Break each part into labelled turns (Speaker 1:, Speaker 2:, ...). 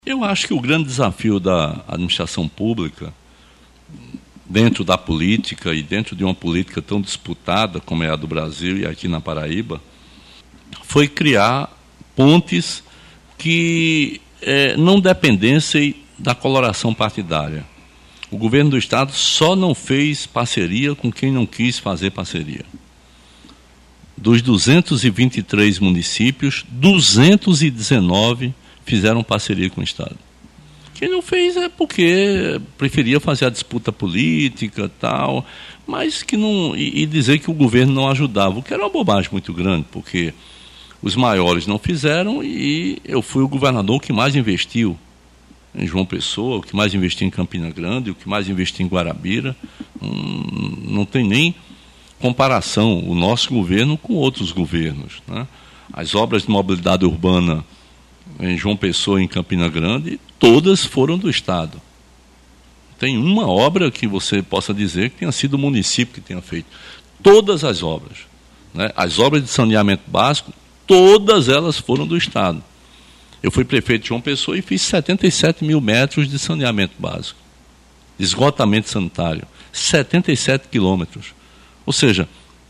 Speaker 1: Eu acho que o grande desafio da administração pública, dentro da política e dentro de uma política tão disputada como é a do Brasil e aqui na Paraíba, foi criar pontes que não dependessem da coloração partidária. O governo do Estado só não fez parceria com quem não quis fazer parceria. Dos 223 municípios, 219 fizeram parceria com o Estado. Quem não fez é porque preferia fazer a disputa política tal, mas que não, e dizer que o governo não ajudava, o que era uma bobagem muito grande, porque os maiores não fizeram e eu fui o governador que mais investiu em João Pessoa, o que mais investiu em Campina Grande, o que mais investiu em Guarabira. Não tem nem comparação o nosso governo com outros governos, né? As obras de mobilidade urbana em João Pessoa e em Campina Grande, todas foram do Estado. Tem uma obra que você possa dizer que tenha sido o município que tenha feito. Todas as obras, né? As obras de saneamento básico, todas elas foram do Estado. Eu fui prefeito de João Pessoa e fiz 77 mil metros de saneamento básico, de esgotamento sanitário, 77 quilômetros. Ou seja,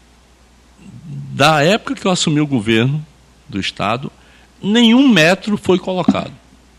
Speaker 1: da época que eu assumi o governo do Estado, nenhum metro foi colocado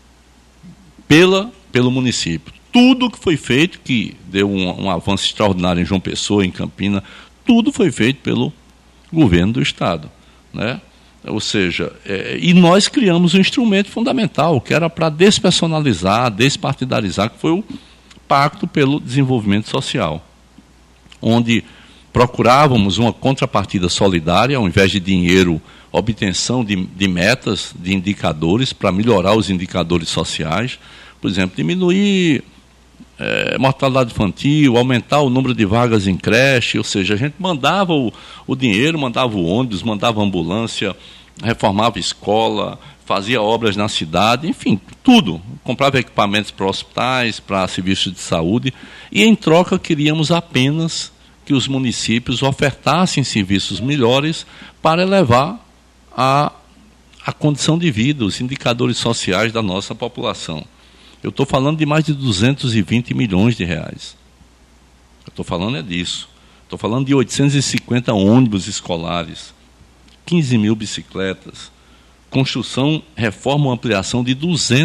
Speaker 1: pelo município. Tudo que foi feito, que deu um avanço extraordinário em João Pessoa, em Campina, tudo foi feito pelo governo do Estado, né? Ou seja, e nós criamos um instrumento fundamental, que era para despersonalizar, despartidarizar, que foi o Pacto pelo Desenvolvimento Social, onde procurávamos uma contrapartida solidária, ao invés de dinheiro, obtenção de metas, de indicadores, para melhorar os indicadores sociais, por exemplo, diminuir mortalidade infantil, aumentar o número de vagas em creche, ou seja, a gente mandava o dinheiro, mandava o ônibus, mandava a ambulância, reformava escola, fazia obras na cidade, enfim, tudo. Comprava equipamentos para hospitais, para serviços de saúde, e em troca queríamos apenas que os municípios ofertassem serviços melhores para elevar a condição de vida, os indicadores sociais da nossa população. Eu estou falando de mais de 220 milhões de reais. Eu estou falando disso. Estou falando de 850 ônibus escolares, 15 mil bicicletas, construção, reforma ou ampliação de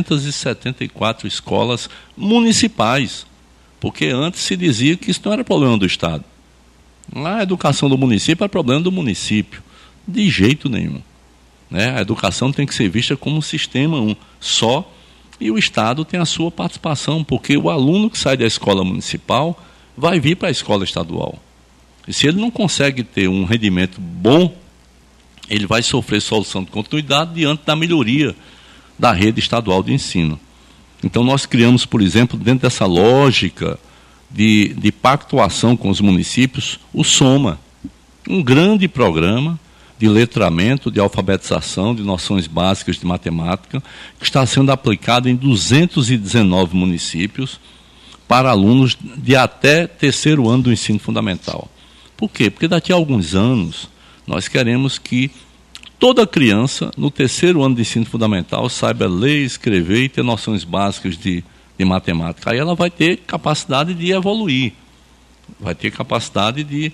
Speaker 1: 274 escolas municipais, porque antes se dizia que isso não era problema do Estado. A educação do município é problema do município. De jeito nenhum, né? A educação tem que ser vista como um sistema só, e o Estado tem a sua participação, porque o aluno que sai da escola municipal vai vir para a escola estadual. E se ele não consegue ter um rendimento bom, ele vai sofrer solução de continuidade diante da melhoria da rede estadual de ensino. Então nós criamos, por exemplo, dentro dessa lógica de pactuação com os municípios, o SOMA, um grande programa de letramento, de alfabetização, de noções básicas de matemática, que está sendo aplicado em 219 municípios para alunos de até terceiro ano do ensino fundamental. Por quê? Porque daqui a alguns anos nós queremos que toda criança no terceiro ano de ensino fundamental saiba ler, escrever e ter noções básicas de matemática. Aí ela vai ter capacidade de evoluir, vai ter capacidade de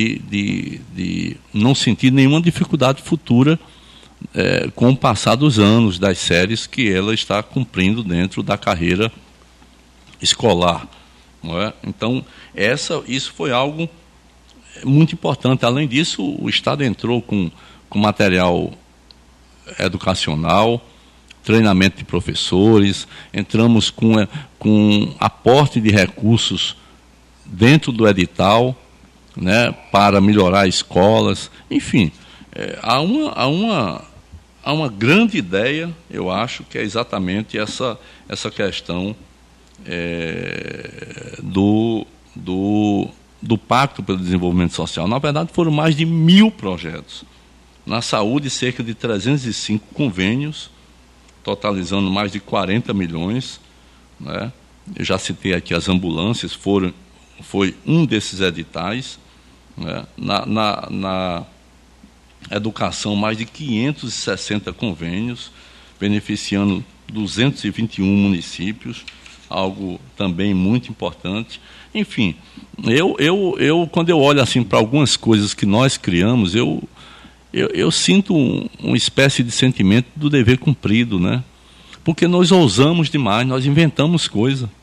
Speaker 1: não sentir nenhuma dificuldade futura com o passar dos anos, das séries que ela está cumprindo dentro da carreira escolar, não é? Então, isso foi algo muito importante. Além disso, o Estado entrou com material educacional, treinamento de professores, entramos com aporte de recursos dentro do edital, né, para melhorar escolas, enfim, há uma grande ideia, eu acho, que é exatamente essa questão do Pacto pelo Desenvolvimento Social. Na verdade, foram mais de 1.000 projetos. Na saúde, cerca de 305 convênios, totalizando mais de 40 milhões, né? Eu já citei aqui as ambulâncias, foi um desses editais, né? Na educação, mais de 560 convênios, beneficiando 221 municípios, algo também muito importante. Enfim, quando eu olho assim para algumas coisas que nós criamos, eu sinto uma espécie de sentimento do dever cumprido, né? Porque nós ousamos demais, nós inventamos coisa.